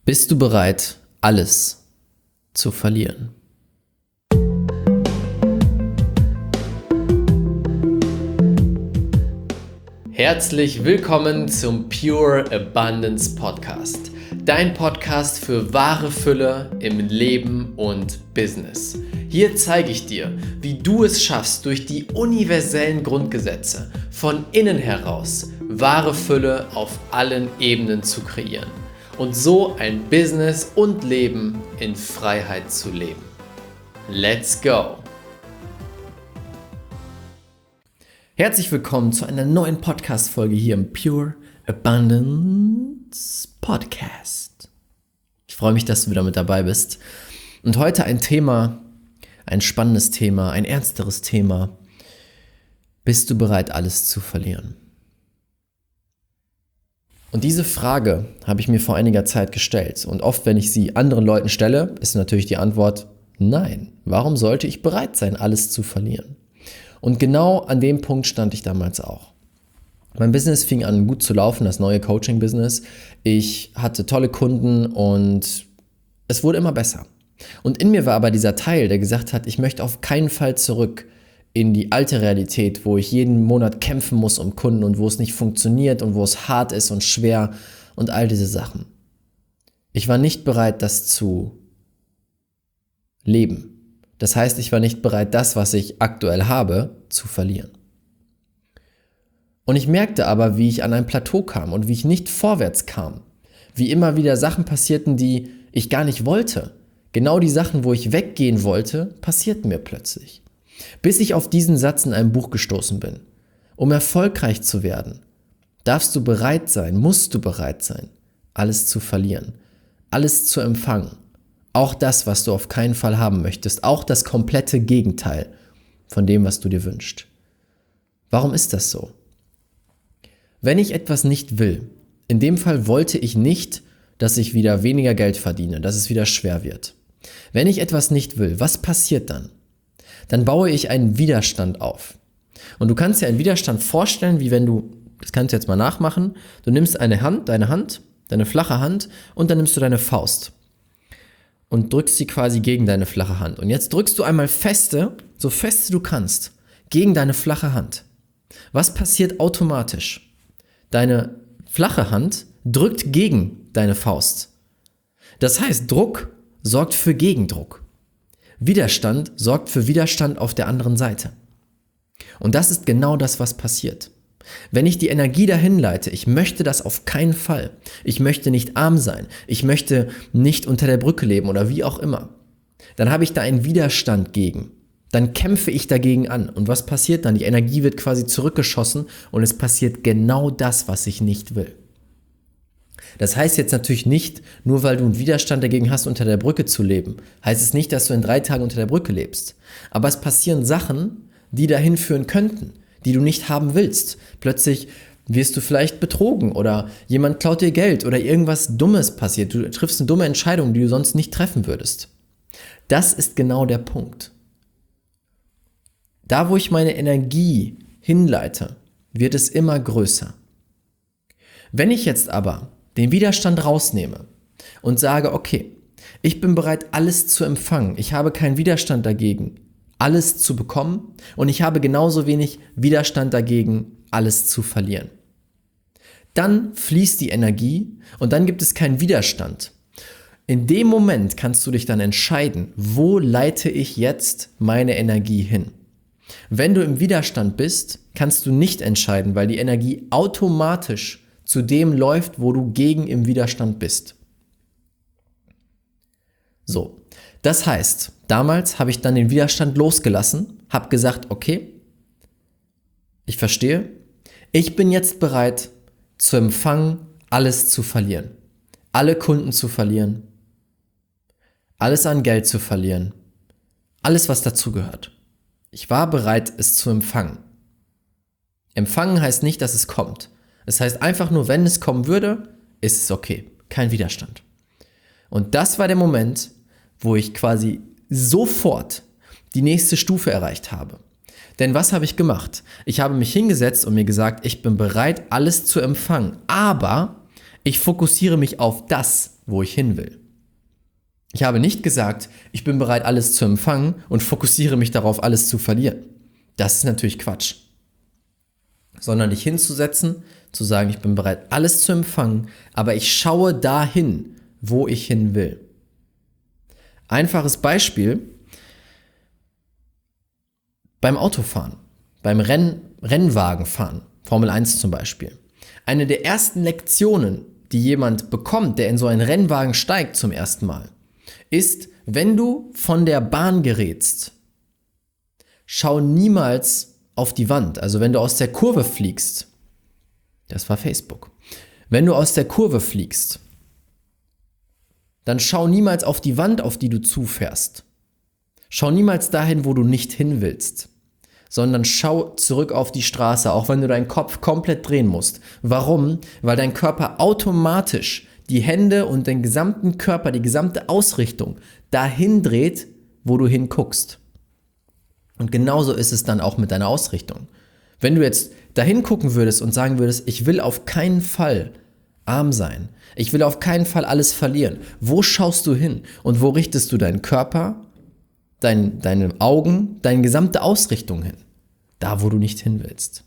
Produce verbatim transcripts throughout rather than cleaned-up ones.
Bist du bereit, alles zu verlieren? Herzlich willkommen zum Pure Abundance Podcast. Dein Podcast für wahre Fülle im Leben und Business. Hier zeige ich dir, wie du es schaffst, durch die universellen Grundgesetze von innen heraus wahre Fülle auf allen Ebenen zu kreieren und so ein Business und Leben in Freiheit zu leben. Let's go! Herzlich willkommen zu einer neuen Podcast-Folge hier im Pure Abundance Podcast. Ich freue mich, dass du wieder mit dabei bist. Und heute ein Thema, ein spannendes Thema, ein ernsteres Thema. Bist du bereit, alles zu verlieren? Und diese Frage habe ich mir vor einiger Zeit gestellt. Und oft, wenn ich sie anderen Leuten stelle, ist natürlich die Antwort nein. Warum sollte ich bereit sein, alles zu verlieren? Und genau an dem Punkt stand ich damals auch. Mein Business fing an gut zu laufen, das neue Coaching-Business. Ich hatte tolle Kunden und es wurde immer besser. Und in mir war aber dieser Teil, der gesagt hat, ich möchte auf keinen Fall zurück in die alte Realität, wo ich jeden Monat kämpfen muss um Kunden und wo es nicht funktioniert und wo es hart ist und schwer und all diese Sachen. Ich war nicht bereit, das zu leben. Das heißt, ich war nicht bereit, das, was ich aktuell habe, zu verlieren. Und ich merkte aber, wie ich an ein Plateau kam und wie ich nicht vorwärts kam. Wie immer wieder Sachen passierten, die ich gar nicht wollte. Genau die Sachen, wo ich weggehen wollte, passierten mir plötzlich. Bis ich auf diesen Satz in einem Buch gestoßen bin. Um erfolgreich zu werden, darfst du bereit sein, musst du bereit sein, alles zu verlieren, alles zu empfangen. Auch das, was du auf keinen Fall haben möchtest, auch das komplette Gegenteil von dem, was du dir wünschst. Warum ist das so? Wenn ich etwas nicht will, in dem Fall wollte ich nicht, dass ich wieder weniger Geld verdiene, dass es wieder schwer wird. Wenn ich etwas nicht will, was passiert dann? Dann baue ich einen Widerstand auf. Und du kannst dir einen Widerstand vorstellen, wie wenn du, das kannst du jetzt mal nachmachen, du nimmst eine Hand, deine Hand, deine flache Hand und dann nimmst du deine Faust und drückst sie quasi gegen deine flache Hand. Und jetzt drückst du einmal feste, so feste du kannst, gegen deine flache Hand. Was passiert automatisch? Deine flache Hand drückt gegen deine Faust. Das heißt, Druck sorgt für Gegendruck. Widerstand sorgt für Widerstand auf der anderen Seite. Und das ist genau das, was passiert. Wenn ich die Energie dahin leite, ich möchte das auf keinen Fall. Ich möchte nicht arm sein. Ich möchte nicht unter der Brücke leben oder wie auch immer. Dann habe ich da einen Widerstand gegen. Dann kämpfe ich dagegen an. Und was passiert dann? Die Energie wird quasi zurückgeschossen und es passiert genau das, was ich nicht will. Das heißt jetzt natürlich nicht, nur weil du einen Widerstand dagegen hast, unter der Brücke zu leben, heißt es nicht, dass du in drei Tagen unter der Brücke lebst. Aber es passieren Sachen, die dahin führen könnten, die du nicht haben willst. Plötzlich wirst du vielleicht betrogen oder jemand klaut dir Geld oder irgendwas Dummes passiert. Du triffst eine dumme Entscheidung, die du sonst nicht treffen würdest. Das ist genau der Punkt. Da, wo ich meine Energie hinleite, wird es immer größer. Wenn ich jetzt aber den Widerstand rausnehme und sage, okay, ich bin bereit, alles zu empfangen. Ich habe keinen Widerstand dagegen, alles zu bekommen und ich habe genauso wenig Widerstand dagegen, alles zu verlieren. Dann fließt die Energie und dann gibt es keinen Widerstand. In dem Moment kannst du dich dann entscheiden, wo leite ich jetzt meine Energie hin? Wenn du im Widerstand bist, kannst du nicht entscheiden, weil die Energie automatisch zu dem läuft, wo du gegen im Widerstand bist. So, das heißt, damals habe ich dann den Widerstand losgelassen, habe gesagt, okay, ich verstehe, ich bin jetzt bereit zu empfangen, alles zu verlieren, alle Kunden zu verlieren, alles an Geld zu verlieren, alles, was dazugehört. Ich war bereit, es zu empfangen. Empfangen heißt nicht, dass es kommt. Das heißt einfach nur, wenn es kommen würde, ist es okay. Kein Widerstand. Und das war der Moment, wo ich quasi sofort die nächste Stufe erreicht habe. Denn was habe ich gemacht? Ich habe mich hingesetzt und mir gesagt, ich bin bereit, alles zu empfangen. Aber ich fokussiere mich auf das, wo ich hin will. Ich habe nicht gesagt, ich bin bereit, alles zu empfangen und fokussiere mich darauf, alles zu verlieren. Das ist natürlich Quatsch. Sondern dich hinzusetzen, zu sagen, ich bin bereit, alles zu empfangen, aber ich schaue dahin, wo ich hin will. Einfaches Beispiel, beim Autofahren, beim Renn, Rennwagenfahren, Formel eins zum Beispiel. Eine der ersten Lektionen, die jemand bekommt, der in so einen Rennwagen steigt zum ersten Mal, ist, wenn du von der Bahn gerätst, schau niemals auf die Wand. Also wenn du aus der Kurve fliegst, das war Facebook, wenn du aus der Kurve fliegst, dann schau niemals auf die Wand, auf die du zufährst. Schau niemals dahin, wo du nicht hin willst, sondern schau zurück auf die Straße, auch wenn du deinen Kopf komplett drehen musst. Warum? Weil dein Körper automatisch die Hände und den gesamten Körper, die gesamte Ausrichtung dahin dreht, wo du hinguckst. Und genauso ist es dann auch mit deiner Ausrichtung. Wenn du jetzt dahin gucken würdest und sagen würdest, ich will auf keinen Fall arm sein, ich will auf keinen Fall alles verlieren, wo schaust du hin und wo richtest du deinen Körper, Dein, deine Augen, deine gesamte Ausrichtung hin. Da, wo du nicht hin willst.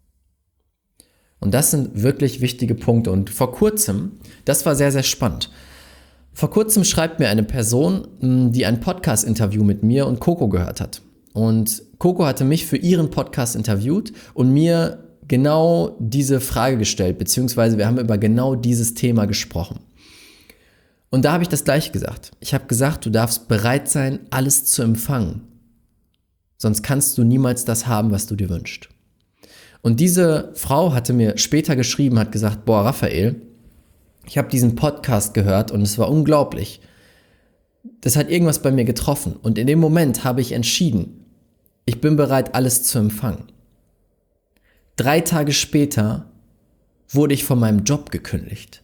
Und das sind wirklich wichtige Punkte. Und vor kurzem, das war sehr, sehr spannend. Vor kurzem schreibt mir eine Person, die ein Podcast-Interview mit mir und Coco gehört hat. Und Coco hatte mich für ihren Podcast interviewt und mir genau diese Frage gestellt, beziehungsweise wir haben über genau dieses Thema gesprochen. Und da habe ich das Gleiche gesagt. Ich habe gesagt, du darfst bereit sein, alles zu empfangen. Sonst kannst du niemals das haben, was du dir wünschst. Und diese Frau hatte mir später geschrieben, hat gesagt, boah, Raphael, ich habe diesen Podcast gehört und es war unglaublich. Das hat irgendwas bei mir getroffen. Und in dem Moment habe ich entschieden, ich bin bereit, alles zu empfangen. Drei Tage später wurde ich von meinem Job gekündigt.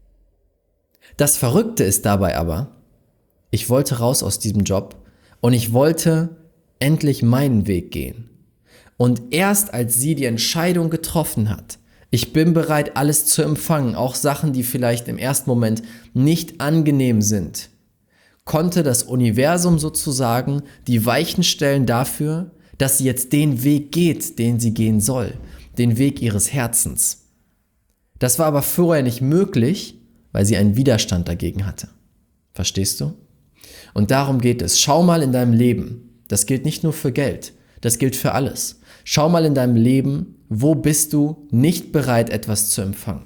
Das Verrückte ist dabei aber, ich wollte raus aus diesem Job und ich wollte endlich meinen Weg gehen. Und erst als sie die Entscheidung getroffen hat, ich bin bereit, alles zu empfangen, auch Sachen, die vielleicht im ersten Moment nicht angenehm sind, konnte das Universum sozusagen die Weichen stellen dafür, dass sie jetzt den Weg geht, den sie gehen soll, den Weg ihres Herzens. Das war aber vorher nicht möglich, weil sie einen Widerstand dagegen hatte. Verstehst du? Und darum geht es. Schau mal in deinem Leben. Das gilt nicht nur für Geld, das gilt für alles. Schau mal in deinem Leben, wo bist du nicht bereit, etwas zu empfangen?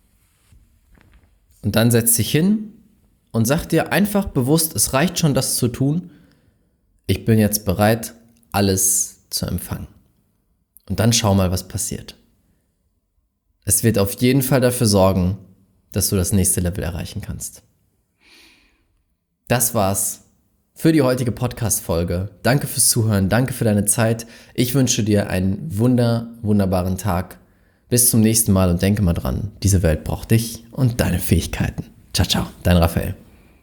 Und dann setz dich hin und sag dir einfach bewusst, es reicht schon, das zu tun. Ich bin jetzt bereit, alles zu empfangen. Und dann schau mal, was passiert. Es wird auf jeden Fall dafür sorgen, dass du das nächste Level erreichen kannst. Das war's für die heutige Podcast-Folge. Danke fürs Zuhören, danke für deine Zeit. Ich wünsche dir einen wunder, wunderbaren Tag. Bis zum nächsten Mal und denke mal dran, diese Welt braucht dich und deine Fähigkeiten. Ciao, ciao, dein Raphael.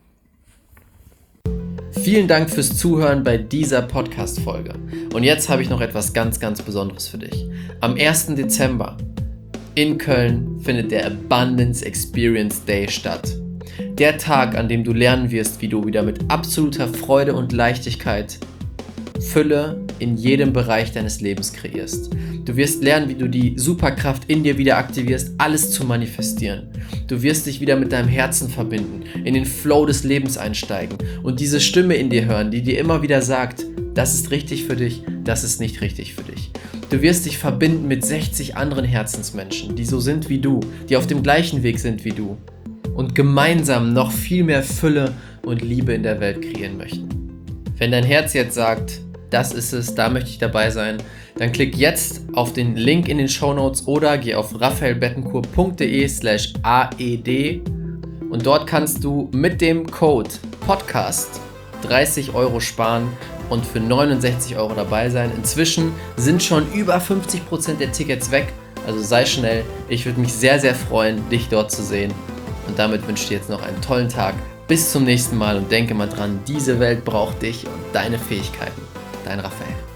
Vielen Dank fürs Zuhören bei dieser Podcast-Folge. Und jetzt habe ich noch etwas ganz, ganz Besonderes für dich. Am ersten Dezember in Köln findet der Abundance Experience Day statt. Der Tag, an dem du lernen wirst, wie du wieder mit absoluter Freude und Leichtigkeit Fülle in jedem Bereich deines Lebens kreierst. Du wirst lernen, wie du die Superkraft in dir wieder aktivierst, alles zu manifestieren. Du wirst dich wieder mit deinem Herzen verbinden, in den Flow des Lebens einsteigen und diese Stimme in dir hören, die dir immer wieder sagt, das ist richtig für dich, das ist nicht richtig für dich. Du wirst dich verbinden mit sechzig anderen Herzensmenschen, die so sind wie du, die auf dem gleichen Weg sind wie du und gemeinsam noch viel mehr Fülle und Liebe in der Welt kreieren möchten. Wenn dein Herz jetzt sagt, das ist es, da möchte ich dabei sein, dann klick jetzt auf den Link in den Shownotes oder geh auf raphaelbettencourt.de slash aed und dort kannst du mit dem Code Podcast dreißig Euro sparen und für neunundsechzig Euro dabei sein. Inzwischen sind schon über fünfzig Prozent der Tickets weg, also sei schnell. Ich würde mich sehr, sehr freuen, dich dort zu sehen. Und damit wünsche ich dir jetzt noch einen tollen Tag. Bis zum nächsten Mal und denke mal dran, diese Welt braucht dich und deine Fähigkeiten. Dein Raphael.